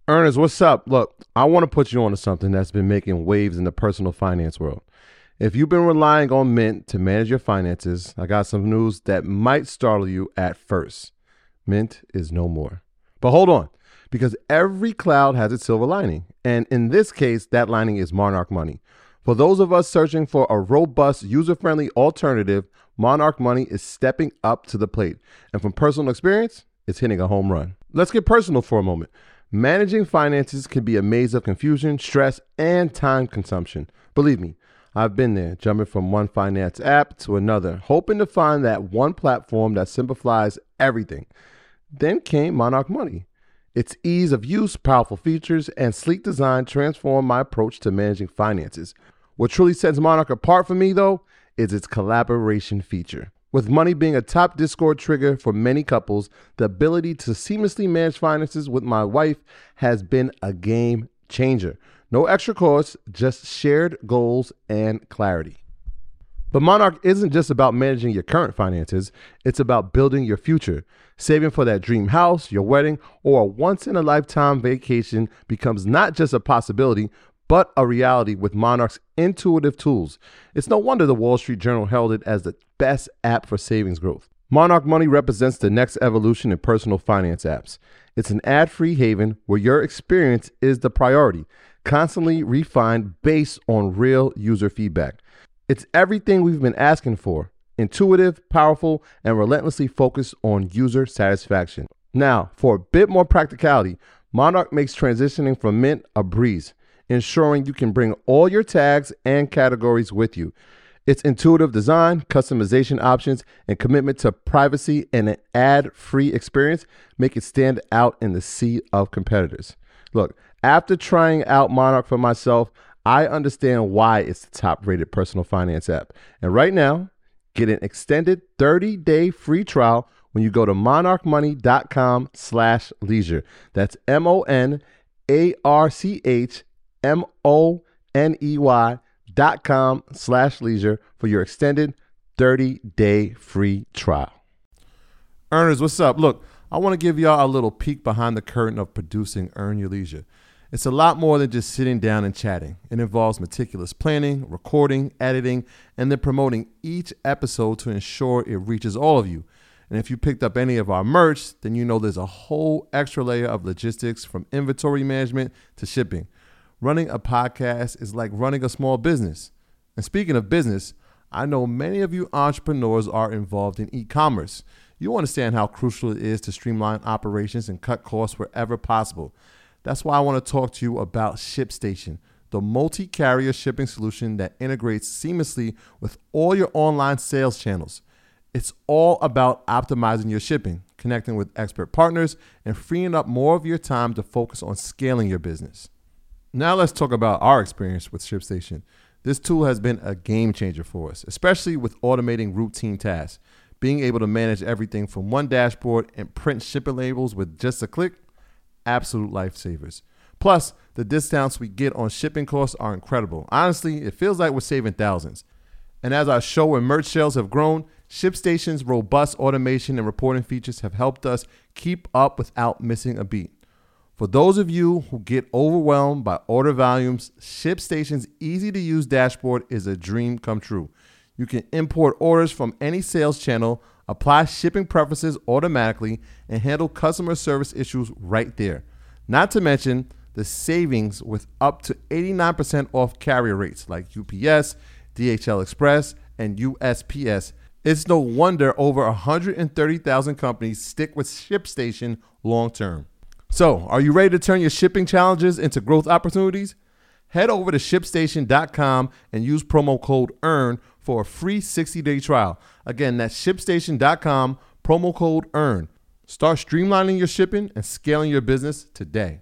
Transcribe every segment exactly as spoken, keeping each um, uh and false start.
Ernest, what's up? Look, I want to put you on to something that's been making waves in the personal finance world. If you've been relying on Mint to manage your finances, I got some news that might startle you at first. Mint is no more. But hold on, because every cloud has its silver lining. And in this case, that lining is Monarch Money. For those of us searching for a robust, user-friendly alternative, Monarch Money is stepping up to the plate. And from personal experience, it's hitting a home run. Let's get personal for a moment. Managing finances can be a maze of confusion, stress, and time consumption. Believe me, I've been there, jumping from one finance app to another, hoping to find that one platform that simplifies everything. Then came Monarch Money. Its ease of use, powerful features, and sleek design transformed my approach to managing finances. What truly sets Monarch apart for me, though, is its collaboration feature. With Money being a top Discord trigger for many couples, the ability to seamlessly manage finances with my wife has been a game changer. No extra costs, just shared goals and clarity. But Monarch isn't just about managing your current finances, it's about building your future. Saving for that dream house, your wedding, or a once-in-a-lifetime vacation becomes not just a possibility, but a reality with Monarch's intuitive tools. It's no wonder the Wall Street Journal held it as the best app for savings growth. Monarch Money represents the next evolution in personal finance apps. It's an ad-free haven where your experience is the priority, constantly refined based on real user feedback. It's everything we've been asking for: intuitive, powerful, and relentlessly focused on user satisfaction. Now, for a bit more practicality, Monarch makes transitioning from Mint a breeze, ensuring you can bring all your tags and categories with you. Its intuitive design, customization options, and commitment to privacy and an ad-free experience make it stand out in the sea of competitors. Look, after trying out Monarch for myself, I understand why it's the top-rated personal finance app. And right now, get an extended thirty-day free trial when you go to monarchmoney.com slash leisure. That's M-O-N-A-R-C-H M-O-N-E-Y dot com slash leisure for your extended thirty-day free trial. Earners, what's up? Look, I want to give y'all a little peek behind the curtain of producing Earn Your Leisure. It's a lot more than just sitting down and chatting. It involves meticulous planning, recording, editing, and then promoting each episode to ensure it reaches all of you. And if you picked up any of our merch, then you know there's a whole extra layer of logistics, from inventory management to shipping. Running a podcast is like running a small business. And speaking of business, I know many of you entrepreneurs are involved in e-commerce. You understand how crucial it is to streamline operations and cut costs wherever possible. That's why I want to talk to you about ShipStation, the multi-carrier shipping solution that integrates seamlessly with all your online sales channels. It's all about optimizing your shipping, connecting with expert partners, and freeing up more of your time to focus on scaling your business. Now let's talk about our experience with ShipStation. This tool has been a game changer for us, especially with automating routine tasks. Being able to manage everything from one dashboard and print shipping labels with just a click, absolute lifesavers. Plus, the discounts we get on shipping costs are incredible. Honestly, it feels like we're saving thousands. And as our show and merch sales have grown, ShipStation's robust automation and reporting features have helped us keep up without missing a beat. For those of you who get overwhelmed by order volumes, ShipStation's easy-to-use dashboard is a dream come true. You can import orders from any sales channel, apply shipping preferences automatically, and handle customer service issues right there. Not to mention the savings with up to eighty-nine percent off carrier rates like U P S, D H L Express, and U S P S. It's no wonder over one hundred thirty thousand companies stick with ShipStation long term. So, are you ready to turn your shipping challenges into growth opportunities? Head over to ship station dot com and use promo code EARN for a free sixty-day trial. Again, that's ship station dot com, promo code EARN. Start streamlining your shipping and scaling your business today.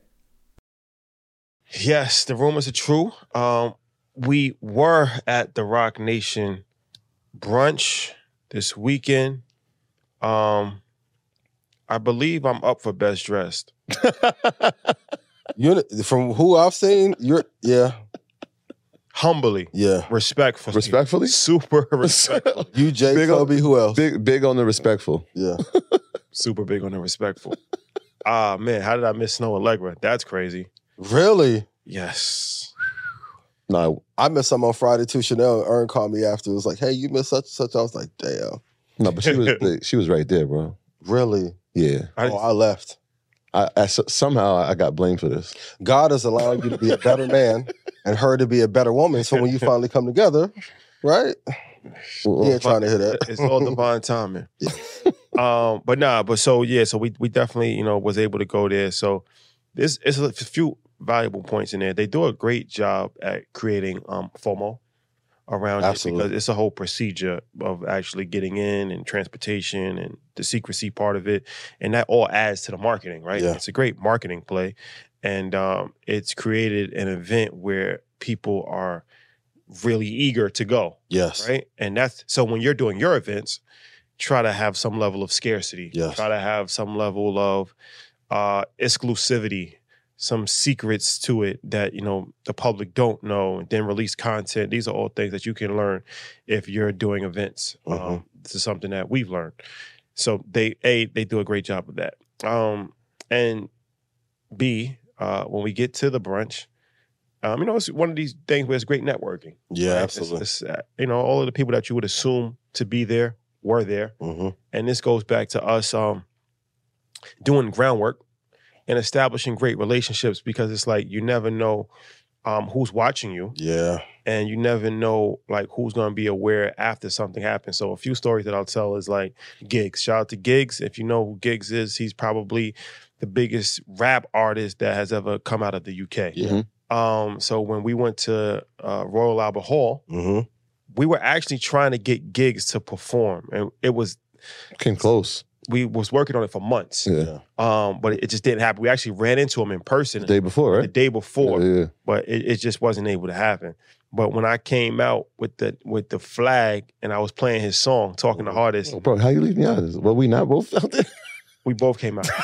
Yes, the rumors are true. Um, we were at the Rock Nation brunch this weekend. Um, I believe I'm up for best dressed. You're, from who I've seen, you're, yeah. Humbly. Yeah. Respectfully. Respectfully? Super respectful. You, Jay, Big Kobe, on- who else? Big, big on the respectful. Yeah. Super big on the respectful. Ah, man, how did I miss Snow Allegra? That's crazy. Really? Yes. No, I missed some on Friday too. Chanel and Ern called me after. It was like, hey, you missed such and such. I was like, damn. no, but she was she was right there, bro. Really? Yeah. I, Oh, I left. I, I somehow I got blamed for this. God is allowing you to be a better man and her to be a better woman. So when you finally come together, right? Well, He ain't trying to hear that. It's all divine timing. um, but nah, but so yeah, so we we definitely, you know, was able to go there. So there's it's a few valuable points in there. They do a great job at creating um FOMO around Absolutely. it because it's a whole procedure of actually getting in and transportation and the secrecy part of it. And that all adds to the marketing, right? Yeah. It's a great marketing play. And um, it's created an event where people are really eager to go, Yes. right? And that's, so when you're doing your events, try to have some level of scarcity. Yes. Try to have some level of uh, exclusivity, some secrets to it that, you know, the public don't know, and then release content. These are all things that you can learn if you're doing events. Mhm. Um, this is something that we've learned. So they, A, they do a great job of that. Um, and B, uh, when we get to the brunch, um, you know, it's one of these things where it's great networking. Yeah, right? absolutely. It's, it's, uh, you know, all of the people that you would assume to be there were there. hmm And this goes back to us um, doing groundwork and establishing great relationships, because it's like you never know um, who's watching you, Yeah. and you never know like who's going to be aware after something happens. So a few stories that I'll tell is like Giggs. Shout out to Giggs. If you know who Giggs is, he's probably the biggest rap artist that has ever come out of the U K. Yeah. Um, so when we went to uh, Royal Albert Hall, hmm we were actually trying to get Giggs to perform, and it was Came close. we was working on it for months. Yeah. Um, but it just didn't happen. We actually ran into him in person The day before, the right? day before, Yeah, yeah. but it, it just wasn't able to happen. But when I came out with the with the flag and I was playing his song, Talking the Hardest, Oh, bro, how you leave me out of this? Well, we not both out there? we both came out.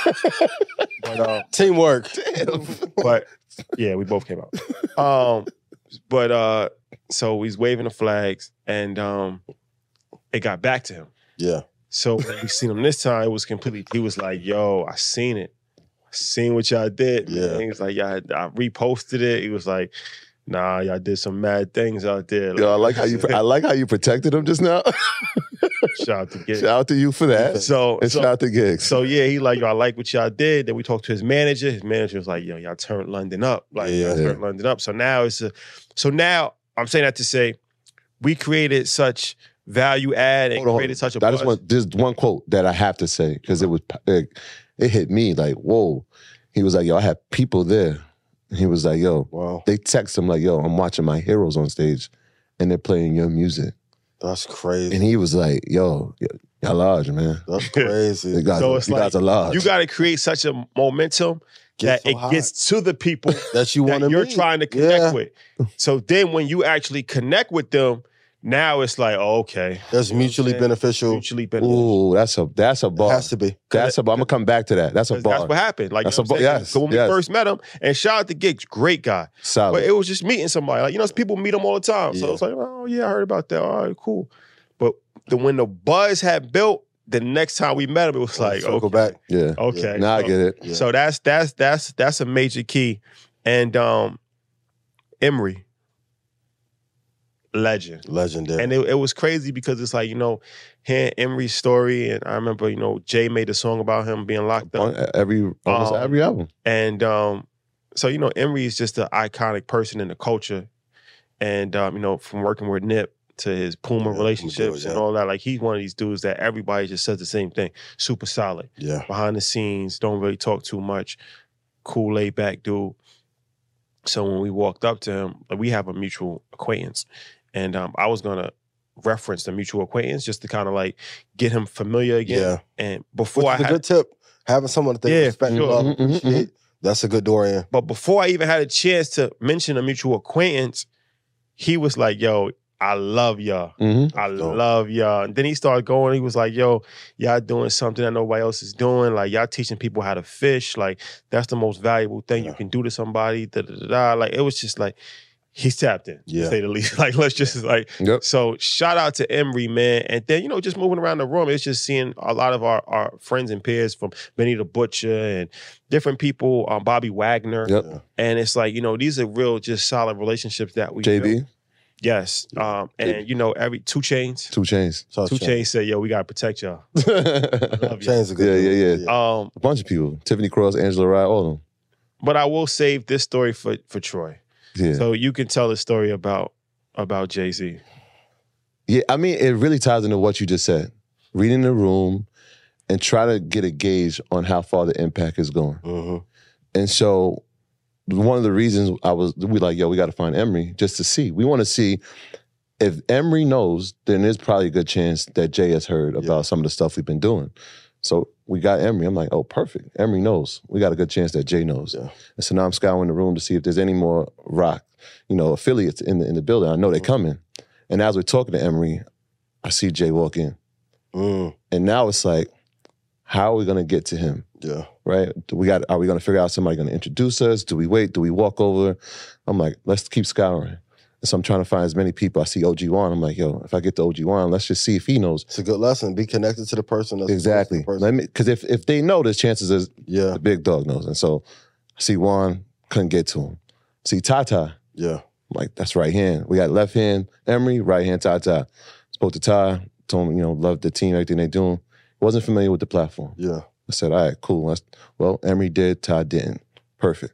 but uh, Teamwork. but yeah, we both came out. Um, but uh, so he's waving the flags, and um, it got back to him. Yeah. So when we seen him this time, it was completely. He was like, "Yo, I seen it. I seen what y'all did." Yeah. Man. He was like, "Yeah, I reposted it." He was like, "Nah, y'all did some mad things out there." Yo, I like how you I like how you protected him just now. Shout out to Giggs. Shout out to you for that. So, And so, shout out to Giggs. so yeah, he like, "Yo, I like what y'all did." Then we talked to his manager. His manager was like, "Yo, y'all turned London up. Like, Yeah, y'all yeah. turned London up." So now it's a. So now I'm saying that to say, we created such value add and Hold on, created such a I buzz. just want there's one quote that I have to say because it was it, it hit me like, whoa. He was like, yo, I had people there. He was like, yo, Wow. they text him like, yo, I'm watching my heroes on stage and they're playing your music. That's crazy. And he was like, yo, y- y'all large, man. That's crazy. You guys, So it's you like, guys are large. You got to create such a momentum Get that so it hot. gets to the people that you want that to you're meet. trying to connect Yeah. with. So then when you actually connect with them, now it's like, oh, okay. That's You know what I'm mutually saying? beneficial. Mutually beneficial. Ooh, that's a that's a It bar. has to be. That's a bar. I'm gonna come back to that. That's a 'Cause bar. That's what happened. Like, That's you know a what I'm bar- saying? yes, So when yes. we first met him, and shout out to Giggs, great guy. Solid. But it was just meeting somebody. Like, you know, people meet him all the time. So Yeah. it's like, oh, yeah, I heard about that. All right, cool. But the, when the buzz had built, the next time we met him, it was like, Circle okay. back. yeah. Okay. Now I so- get it. Yeah. So that's that's that's that's a major key. And um Emery, legend. Legendary. And it, it was crazy because it's like, you know, hearing Emery's story, and I remember, you know, Jay made a song about him being locked up. On every almost Um, every album. And um, so, you know, Emery is just an iconic person in the culture. And um, you know, from working with Nip to his Puma Yeah, relationships yeah. and all that, like he's one of these dudes that everybody just says the same thing. Super solid. yeah. Behind the scenes, don't really talk too much. Cool, laid back dude. So when we walked up to him, like, we have a mutual acquaintance. And um, I was gonna reference the mutual acquaintance just to kind of like get him familiar again. Yeah. And Which before I is a had, good tip. Having someone that they Yeah, respect, sure. love, Mhm, mhm, appreciate, that's a good door in. but before I even had a chance to mention a mutual acquaintance, he was like, "Yo, I love y'all. Mm-hmm. I Dope. love y'all." And then he started going. He was like, "Yo, y'all doing something that nobody else is doing. Like, y'all teaching people how to fish. Like, that's the most valuable thing Yeah. you can do to somebody." Da, da, da, da. Like, it was just like, he's tapped in, Yeah. to say the least. Like, let's just like, Yep. so shout out to Emery, man. And then, you know, just moving around the room, it's just seeing a lot of our, our friends and peers from Benny the Butcher and different people, um, Bobby Wagner. Yep. Yeah. And it's like, you know, these are real, just solid relationships that we J B, built. Yes. Um, and, you know, every two chains. Two Chains. So Two Chainz. Chains said, yo, we got to protect y'all. a Love you. Chainz a good Yeah, yeah, dude. yeah. Um, bunch of people. Tiffany Cross, Angela Rye, all of them. but I will save this story for, for Troy. Yeah. So you can tell the story about, about Jay-Z. Yeah, I mean, it really ties into what you just said. Reading the room and try to get a gauge on how far the impact is going. Mhm. And so one of the reasons I was, we like, yo, we got to find Emery just to see. We want to see if Emery knows, then there's probably a good chance that Jay has heard about Yeah. some of the stuff we've been doing. So we got Emery. I'm like, oh, perfect. Emery knows. We got a good chance that Jay knows. Yeah. And so now I'm scouring the room to see if there's any more rock, you know, affiliates in the in the building. I know they're coming. And as we're talking to Emery, I see Jay walk in. Mm. And now it's like, how are we gonna get to him? Yeah. Right? Do we got are we gonna figure out somebody gonna introduce us? Do we wait? Do we walk over? I'm like, let's keep scouring. And so I'm trying to find as many people. I see O G Juan. I'm like, yo, if I get to O G Juan, let's just see if he knows. It's a good lesson. Be connected to the person. That's Exactly. the person. Let me because if if they know, there's chances is Yeah. the big dog knows. And so I see Juan, couldn't get to him. See Tata. Yeah. I'm like, that's right hand. We got left hand Emery, right hand Tata. Spoke to Ty, told him, you know, love the team, everything they doing. Wasn't familiar with the platform. Yeah. I said, all right, cool. That's, well, Emery did, Ty didn't. Perfect.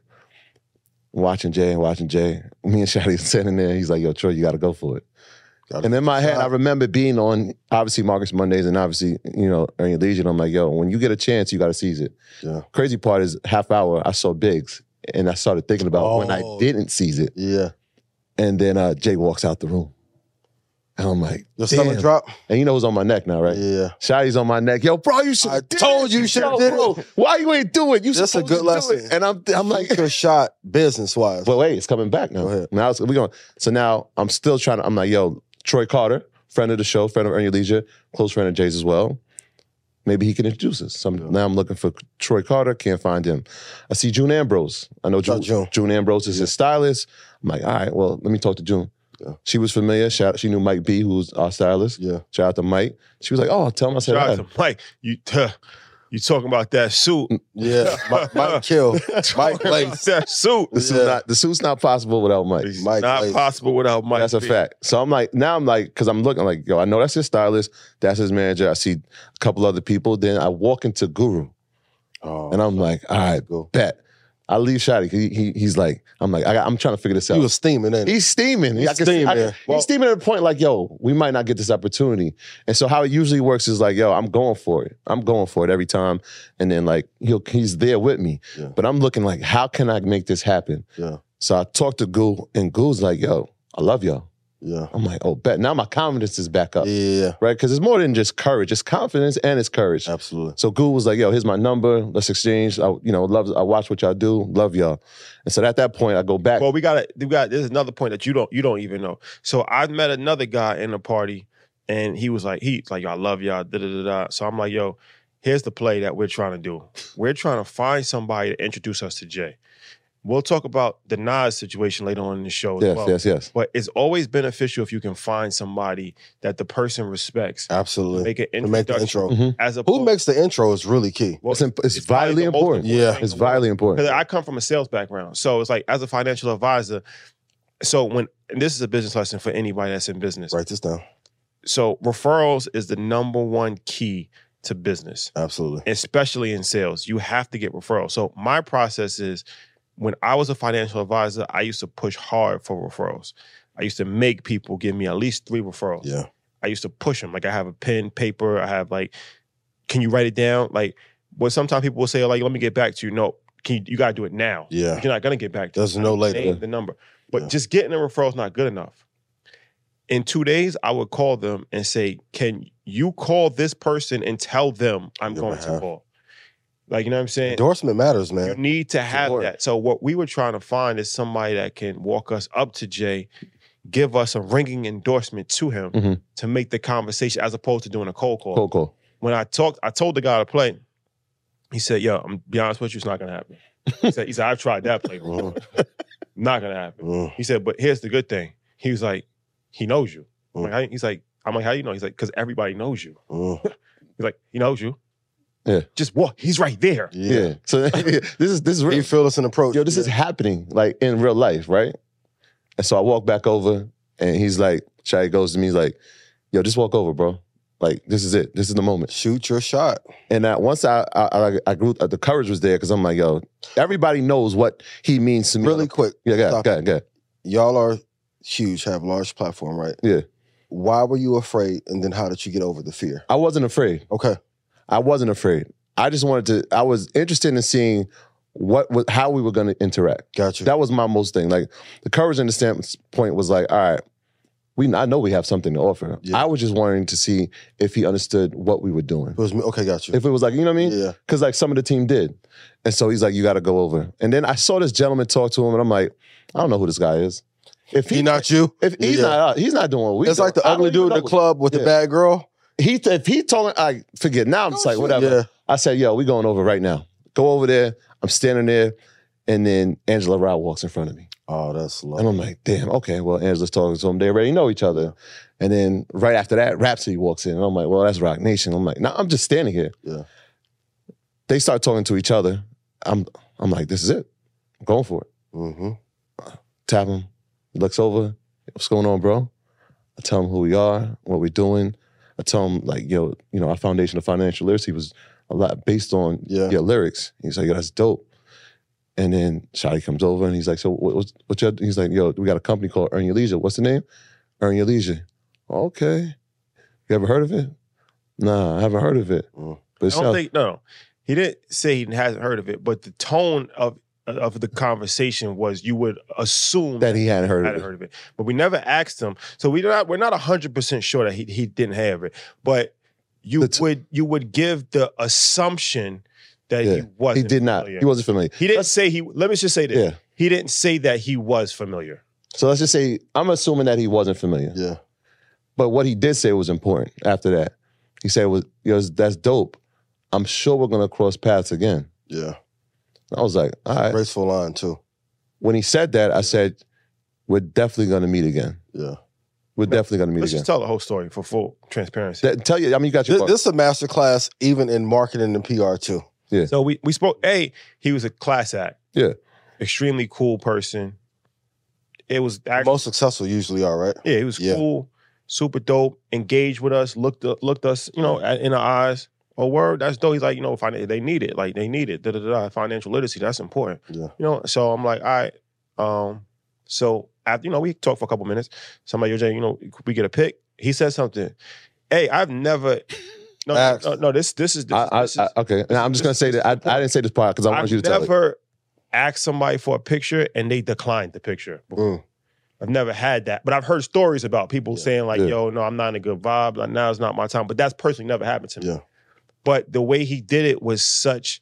Watching Jay and watching Jay. Me and Shotty sitting there. He's like, yo, Troy, you got to go for it. Gotta And in my head, shot. I remember being on, obviously, Marcus Mondays and obviously, you know, Earn Your Leisure. And I'm like, yo, when you get a chance, you got to seize it. Yeah. Crazy part is half hour, I saw Biggs. And I started thinking about when I Oh. didn't seize it. Yeah. And then uh, Jay walks out the room. And I'm like, Your stomach damn. drop? And you know who's on my neck now, right? Yeah. Shotty's on my neck. Yo, bro, you should. I told you you should've did it. Why you ain't do it? You That's a supposed good to do lesson. it. And I'm, I'm like, Good shot business wise. but wait, it's coming back now. Go ahead. Now it's, we going. So now I'm still trying to. I'm like, yo, Troy Carter, friend of the show, friend of Earn Your Leisure, close friend of Jay's as well. Maybe he can introduce us. So I'm- Yeah. now I'm looking for Troy Carter. Can't find him. I see June Ambrose. I know June. Shout June. June Ambrose is his stylist. I'm like, all right, well, let me talk to June. Yeah. She was familiar. Shout, she knew Mike B, who's our stylist. Yeah. Shout out to Mike. She was like, oh, tell him I said Shout hi. out to Mike. You, uh, you talking about that suit. Yeah. Mike, Mike Kill. Mike Lace. that suit. The, suit's Yeah. not, the suit's not possible without Mike. It's Mike not Lace. possible without Mike. That's a B. fact. So I'm like, now I'm like, because I'm looking like, yo, I know that's his stylist, that's his manager. I see a couple other people. Then I walk into Guru, Oh, and I'm like, all right, go. bet. I leave Shotty. He, he, he's like, I'm like, I got, I'm trying to figure this out. He was steaming, ain't he? He's steaming. He's I can see- I steaming. can- Well- he's steaming at a point like, yo, we might not get this opportunity. And so how it usually works is like, yo, I'm going for it. I'm going for it every time. And then like he'll he's there with me. Yeah. But I'm looking like, how can I make this happen? Yeah. So I talked to Goo, and Goo's like, yo, I love y'all. Yeah. I'm like, oh, bet. Now my confidence is back up. Yeah. Right? Because it's more than just courage. It's confidence and it's courage. Absolutely. So Goo was like, yo, here's my number. Let's exchange. I, you know, love. I watch what y'all do. Love y'all. And so at that point, I go back. Well, we got to we got. There's another point that you don't you don't even know. So I met another guy in a party, and he was like, he's like, yo, I love y'all. Da da da da. So I'm like, yo, here's the play that we're trying to do. We're trying to find somebody to introduce us to Jay. We'll talk about the Nas situation later on in the show as yes, well. yes, yes. But it's always beneficial if you can find somebody that the person respects. Absolutely. Make an To make the introduction. intro. Mhm. As a Who makes the intro is really key. well, It's, imp- it's, it's probably vitally the most important. Yeah. thing It's in the world. vitally important. Because I come from a sales background. So it's like, as a financial advisor, so when, and this is a business lesson for anybody that's in business. Write this down. So referrals is the number one key to business, Absolutely. especially in sales. You have to get referrals. So my process is, when I was a financial advisor, I used to push hard for referrals. I used to make people give me at least three referrals. Yeah. I used to push them. Like I have a pen, paper. I have like, can you write it down? Like, what sometimes people will say, like, let me get back to you. No, can you, you got to do it now. Yeah. You're not going to get back to There's you. no I later. name the number. But Yeah. just getting a referral is not good enough. In two days, I would call them and say, can you call this person and tell them I'm Your going to behalf. call? Like, you know what I'm saying? Endorsement matters, You man. need to have important. that. So what we were trying to find is somebody that can walk us up to Jay, give us a ringing endorsement to him Mhm. to make the conversation, as opposed to doing a cold call. Cool, cool. When I talked, I told the guy to play. He said, "Yo, I'm be honest with you, it's not gonna happen." He said, "He said I've tried that play before." Not gonna happen. Mm. He said, but here's the good thing. He was like, he knows you. I'm Mm. like, how, he's like, I'm like, how you know? He's like, because everybody knows you. Mm. He's like, he knows you. Yeah. Just walk. He's right there. Yeah. Yeah. So this is this is real. He fearless in approach. Yo, this yeah. is happening like in real life, right? And so I walk back over, and he's like, Shai goes to me, he's like, "Yo, just walk over, bro. Like this is it. This is the moment." Shoot your shot. And that once I I, I, I grew, the courage was there because I'm like, "Yo, everybody knows what he means to me." Really quick. Yeah, go ahead, Stop. go ahead, go ahead. Y'all are huge, have a large platform, right? Yeah. Why were you afraid? And then how did you get over the fear? I wasn't afraid. Okay. I wasn't afraid. I just wanted to. I was interested in seeing what, what how we were going to interact. Got you. That was my most thing. Like the courage and the standpoint was like, all right, we I know we have something to offer. Yeah. I was just wanting to see if he understood what we were doing. It was me. Okay, got you. If it was like, you know what I mean? Yeah. Because like some of the team did. And so he's like, you got to go over. And then I saw this gentleman talk to him, and I'm like, I don't know who this guy is. If He not you? if he's Yeah. not he's not doing what we It's do. like the I ugly don't even dude in the know. club with Yeah. the bad girl. He if he told me, I forget. Now I'm just like, whatever. Yeah. I said, yo, we going over right now. Go over there. I'm standing there. And then Angela Rao walks in front of me. Oh, that's low. And I'm like, damn, okay, well, Angela's talking to him. They already know each other. And then right after that, Rhapsody walks in. And I'm like, well, that's Rock Nation. I'm like, no, I'm just standing here. Yeah. They start talking to each other. I'm I'm like, this is it. I'm going for it. Mm-hmm. Tap him. He looks over. What's going on, bro? I tell him who we are, what we're doing. I tell him, like, yo, you know, our foundation of financial literacy was a lot based on Yeah. your lyrics. He's like, yo, that's dope. And then Shotty comes over and he's like, so what, what's, what's your, he's like, yo, we got a company called Earn Your Leisure. What's the name? Earn Your Leisure. Okay. You ever heard of it? Nah, I haven't heard of it. Mm. But I it don't sounds- think, no, no. He didn't say he hasn't heard of it, but the tone of of the conversation was you would assume that he hadn't heard I of hadn't it. heard of it. But we never asked him. So we not we're not one hundred percent sure that he he didn't have it. But you The t- would you would give the assumption that Yeah. he wasn't He did not. familiar. He wasn't familiar. He didn't say he let me just say this. Yeah. He didn't say that he was familiar. So let's just say, I'm assuming that he wasn't familiar. Yeah. But what he did say was important after that. He said, was, yo, that's dope. I'm sure we're going to cross paths again. Yeah. I was like, all right. Graceful line, too. When he said that, I said, we're definitely going to meet again. Yeah. We're definitely going to meet Let's again. just tell the whole story for full transparency. That- tell you, I mean, you got your This, this is a master class even in marketing and P R, too. So we we spoke. A, he was a class act. Yeah. Extremely cool person. It was actually Most successful usually are, right? yeah. He was Yeah. cool, super dope. Engaged with us. Looked looked us, you know, at- in our eyes. Oh, word, that's dope. He's like, you know, fin- they need it. Like they need it. Da da da. Financial literacy, that's important. Yeah. You know. So I'm like, all right. Um. So after you know, we talked for a couple minutes. Somebody, yo, Jay, you know, could we get a pic? He said something. Hey, I've never. No, Ask. no, no. This this is. This, I, I, this is I, okay, now I'm just going to say that I, I didn't say this part because I want I've you to tell it. never asked somebody for a picture and they declined the picture before. Mm. I've never had that, but I've heard stories about people Yeah. saying like, Yeah. "Yo, no, I'm not in a good vibe. Like now is not my time." But that's personally never happened to me. Yeah. But the way he did it was such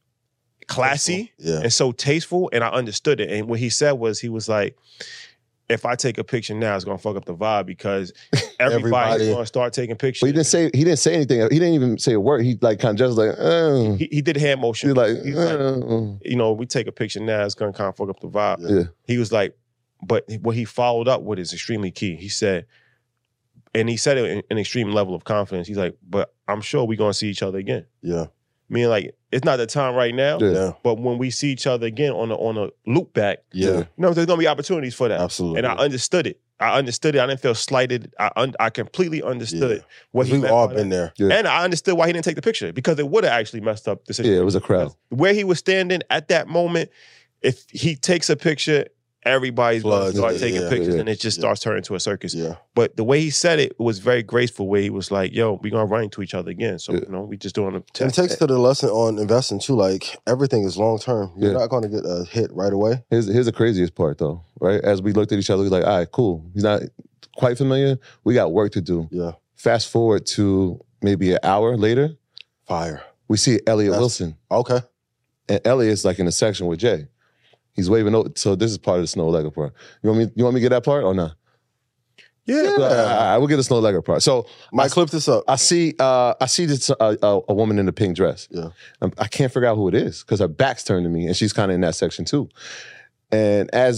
classy Yeah. and so tasteful, and I understood it. And what he said was, he was like, "If I take a picture now, it's gonna fuck up the vibe because everybody's Everybody- gonna start taking pictures." But he didn't say he didn't say anything. He didn't even say a word. He like kind of just like, uh, He, he did hand motion. he's like, He's like, uh, you know, we take a picture now, it's gonna kind of fuck up the vibe. Yeah. yeah, He was like, but what he followed up with is extremely key. He said, and he said it in an extreme level of confidence. He's like, but I'm sure we're gonna see each other again. Yeah. Meaning like it's not the time right now, Yeah. Yeah. but when we see each other again on a on a loop back, Yeah. you know, there's gonna be opportunities for that. Absolutely. And I understood it. I understood it. I didn't feel slighted. I un- I completely understood Yeah. what he We've meant all by been that. there. Yeah. And I understood why he didn't take the picture because it would have actually messed up the situation. yeah. It was a crowd. Where he was standing at that moment, if he takes a picture, everybody's going to Floods, start yeah, taking yeah, pictures yeah, and it just yeah. starts turning into a circus. Yeah. But the way he said it was very graceful, where he was like, yo, we're going to run into each other again. So, Yeah. you know, we just doing a And it test. takes to the lesson on investing too. Like everything is long term. You're Yeah. not going to get a hit right away. Here's here's the craziest part though, right? As we looked at each other, we were like, all right, cool. He's not quite familiar. We got work to do. Yeah. Fast forward to maybe an hour later, Fire. we see Elliot That's- Wilson. Okay. And Elliot's like in a section with Jay. He's waving over. So this is part of the snow leopard part. You want me? You want me to get that part or not? yeah. So, I, I will get the snow leopard part. So Mike, clip this up. I see. Uh, I see this uh, a, a woman in a pink dress. Yeah. Um, I can't figure out who it is because her back's turned to me, and she's kind of in that section too. And as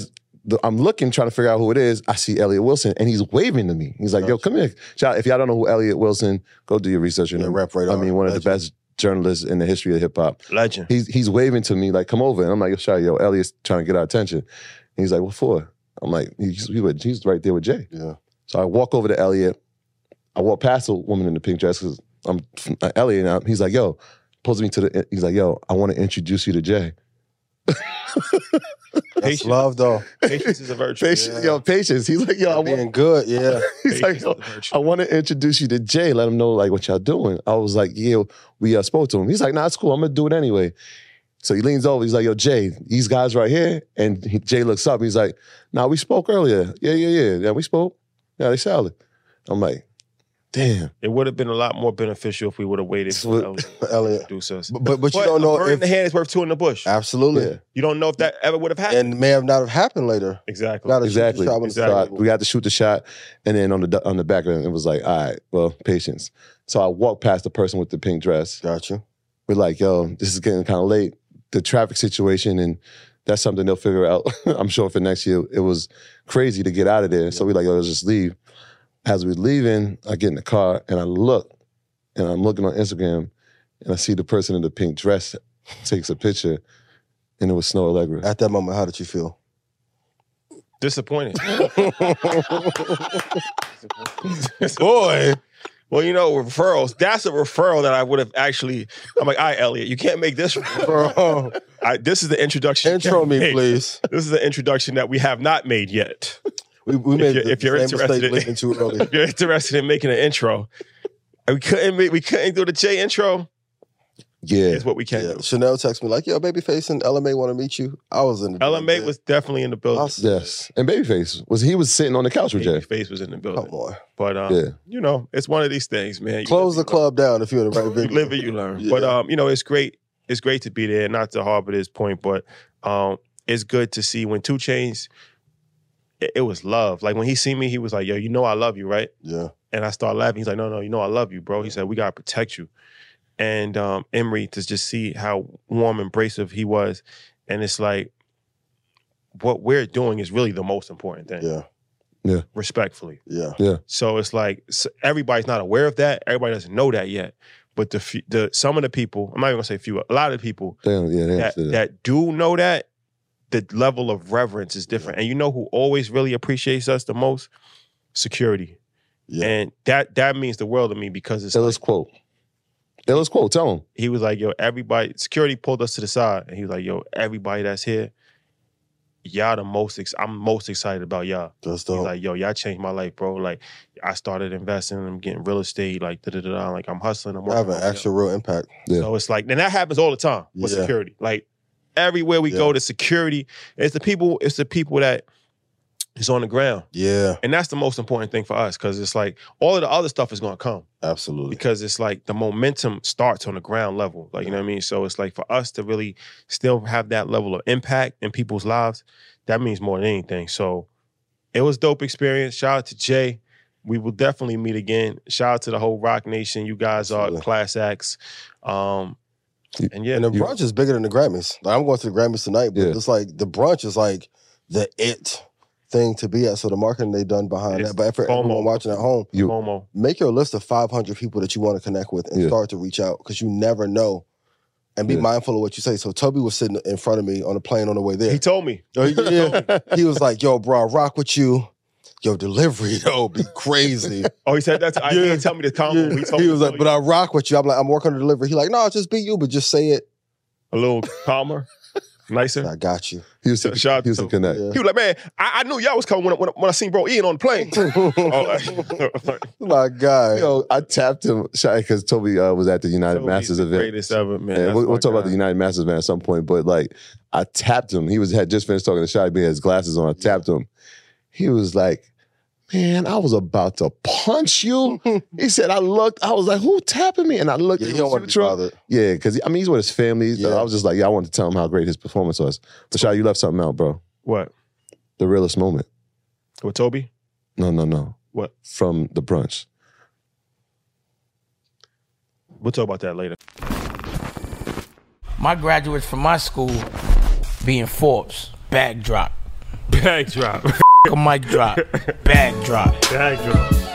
the, I'm looking, trying to figure out who it is. I see Elliott Wilson, and he's waving to me. He's like, "Yo, come here." Shout, if y'all don't know who Elliott Wilson, go do your research. Yeah, rap radar. I mean, one of Legend. the best journalists in the history of hip hop. Legend. He's he's waving to me like, "Come over," and I'm like, "Yo, shout, yo, Elliott's trying to get our attention." And he's like, "What for?" I'm like, "He's, he was, he's right there with Jay." Yeah. So I walk over to Elliott. I walk past a woman in the pink dress because I'm uh, Elliott now. He's like, "Yo," pulls me to the. He's like, "Yo, I want to introduce you to Jay." That's Patience. love, though. Patience is a virtue. Patience, Yeah. yo, patience. He's like, "Yo, I want." Being good, yeah. He's like, Patience "Yo, is a virtue. I want to introduce you to Jay. Let him know like what y'all doing." I was like, "Yeah, we uh, spoke to him." He's like, "Nah, it's cool. I'm gonna do it anyway." So he leans over. He's like, "Yo, Jay, these guys right here." And he, Jay looks up. He's like, "Nah, we spoke earlier. Yeah, yeah, yeah. Yeah, we spoke. Yeah, they solid." I'm like, "Damn." It would have been a lot more beneficial if we would have waited for What- Elliott For to Elliott. introduce us. But, but, but you But don't know a bird in if... the hand is worth two in the bush. Absolutely. Yeah. You don't know if that ever would have happened. And may have not have happened later. exactly. Gotta shoot the Exactly. shot when it's Exactly. So I- available. we got to shoot the shot, and then on the on the back end, it was like, "All right, well, patience." So I walked past the person with the pink dress. Got you. We're like, "Yo, this is getting kind of late." The traffic situation, and that's something they'll figure out. I'm sure for next year. It was crazy to get out of there, so we like, "Yo, let's just leave." As we're leaving, I get in the car and I look, and I'm looking on Instagram, and I see the person in the pink dress takes a picture, and it was Snow Allegra. At that moment, how did you feel? Disappointed. Boy. Well, you know, referrals, that's a referral that I would have actually, I'm like, all right, Elliot, you can't make this referral. Bro. I, this is the introduction. you Intro can't me, make. please. This is the introduction that we have not made yet. We, we If made you're- the, if you're the same interested mistake in- leaving too early. If you're interested in making an intro, we couldn't make, we couldn't do the J intro. Yeah, Is what we can Yeah. do. Chanel texted me like, "Yo, Babyface and L M A want to meet you." I was in the L M A bed. was definitely in the building. I was- yes. And Babyface was he was sitting on the couch with Jay. Face was in the building. Come on. But um, Yeah. you know, it's one of these things, man. You Close the live, you learn. club down if you're in the right You video. live and you learn. Yeah. But um, you know, it's great. It's great to be there. Not to harbor this point, but um, it's good to see when two Chainz. It, it was love. Like when he seen me, he was like, "Yo, you know I love you, right?" Yeah. And I started laughing. He's like, "No, no, you know I love you, bro." He said, "We gotta protect you." And um, Emery, to just see how warm, embracive he was, and it's like, what we're doing is really the most important thing. Yeah. Respectfully. Yeah. So it's like s everybody's not aware of that. Everybody doesn't know that yet. But the few- the some of the people, I'm not even gonna say few, a lot of the people They, yeah, they that, understood that. that do know that, the level of reverence is different. And you know who always really appreciates us the most? Security. Yeah. And that that means the world to me because it's Illest like, quote. Illest quote. Tell him. he was like, "Yo, everybody," security pulled us to the side and he was like, "Yo, everybody that's here, y'all the most, ex I'm most excited about y'all." That's He's dope. like, "Yo, y'all changed my life, bro. Like, I started investing, I'm getting real estate, like, da da da da. Like, I'm hustling, I'm I have working. an actual real impact. Yeah. So it's like, and that happens all the time with Yeah. security. Like, everywhere we Yeah. go, the security, it's the people, it's the people that is on the ground, Yeah. and that's the most important thing for us because it's like all of the other stuff is gonna come Absolutely. because it's like the momentum starts on the ground level. Like, you know what I mean? So it's like for us to really still have that level of impact in people's lives, that means more than anything. So it was dope experience. Shout out to Jay. We will definitely meet again. Shout out to the whole Rock Nation. You guys Absolutely. are class acts. Um, and yeah, And the you- brunch is bigger than the Grammys. Like, I'm going to the Grammys tonight, but Yeah. it's like the brunch is like the it thing to be at. So the marketing they done behind It's that. But for FOMO. everyone watching at home, You, Momo. make your list of five hundred people that you want to connect with and Yeah. start to reach out because you never know. And be Yeah. mindful of what you say. So Toby was sitting in front of me on a plane on the way there. He told me. Oh, yeah. He was like, "Yo, bro, I rock with you. Yo, delivery, yo, be crazy." Oh, he said that. To, I Yeah. didn't tell me the combo. Yeah. He, told He me was to like, tell "But you. I rock with you." I'm like, "I'm working on the delivery." He like, "No, just be you, but just say it." a little calmer, nicer." I got you. Houston, Shout out to Houston Toby. Connect. Yeah. He was like, "Man, I, I knew y'all was coming when, when, when I seen Bro Ian on the plane." Oh, like, My guy. Yo, I tapped him because Toby uh, was at the United Toby's Masters the event. Greatest ever, man. And That's we'll, my we'll talk about guy. the United Masters event at some point, but like I tapped him. He was had just finished talking to Shai, he had his glasses on. I tapped him. He was like, "Man, I was about to punch you." He said, "I looked, I was like, who tapping me?" And I looked Yeah, at he don't want to the be bothered. Yeah, because I mean he's with his family. So Yeah. I was just like, yeah, I wanted to tell him how great his performance was. But Shai, you left something out, bro. What? The realest moment. With Toby? No, no, no. What? From the brunch. We'll talk about that later. My graduates from my school being Forbes, Backdrop, Bag drop. A mic drop. Bag drop. Bag drop.